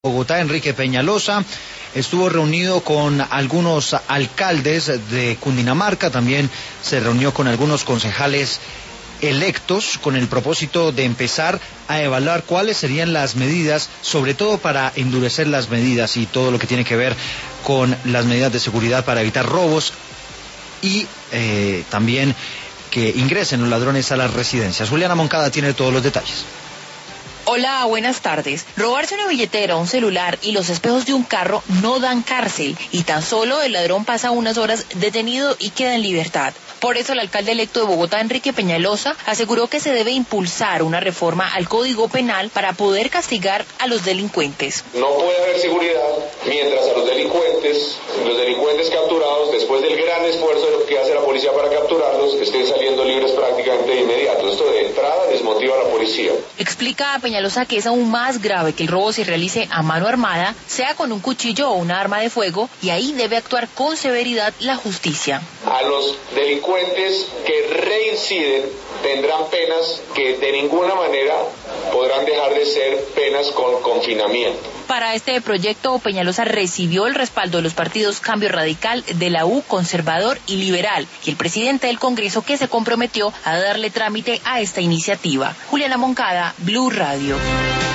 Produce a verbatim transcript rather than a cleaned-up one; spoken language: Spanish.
Bogotá, Enrique Peñalosa, estuvo reunido con algunos alcaldes de Cundinamarca, también se reunió con algunos concejales electos con el propósito de empezar a evaluar cuáles serían las medidas, sobre todo para endurecer las medidas y todo lo que tiene que ver con las medidas de seguridad para evitar robos y eh, también que ingresen los ladrones a las residencias. Juliana Moncada tiene todos los detalles. Hola, buenas tardes. Robarse una billetera, un celular y los espejos de un carro no dan cárcel y tan solo el ladrón pasa unas horas detenido y queda en libertad. Por eso el alcalde electo de Bogotá, Enrique Peñalosa, aseguró que se debe impulsar una reforma al Código Penal para poder castigar a los delincuentes. No puede haber seguridad mientras a los delincuentes, los delincuentes capturados, después del gran esfuerzo de lo que hace la policía para capturarlos, estén saliendo libres prácticamente de inmediato. Esto de entrada desmotiva a la policía. Explica a Peñalosa que es aún más grave que el robo se realice a mano armada, sea con un cuchillo o una arma de fuego, y ahí debe actuar con severidad la justicia. A los delincuentes que reinciden tendrán penas que de ninguna manera podrán dejar de ser penas con confinamiento. Para este proyecto, Peñalosa recibió el respaldo de los partidos Cambio Radical, de la U, Conservador y Liberal, y el presidente del Congreso, que se comprometió a darle trámite a esta iniciativa. Juliana Moncada, Blue Radio.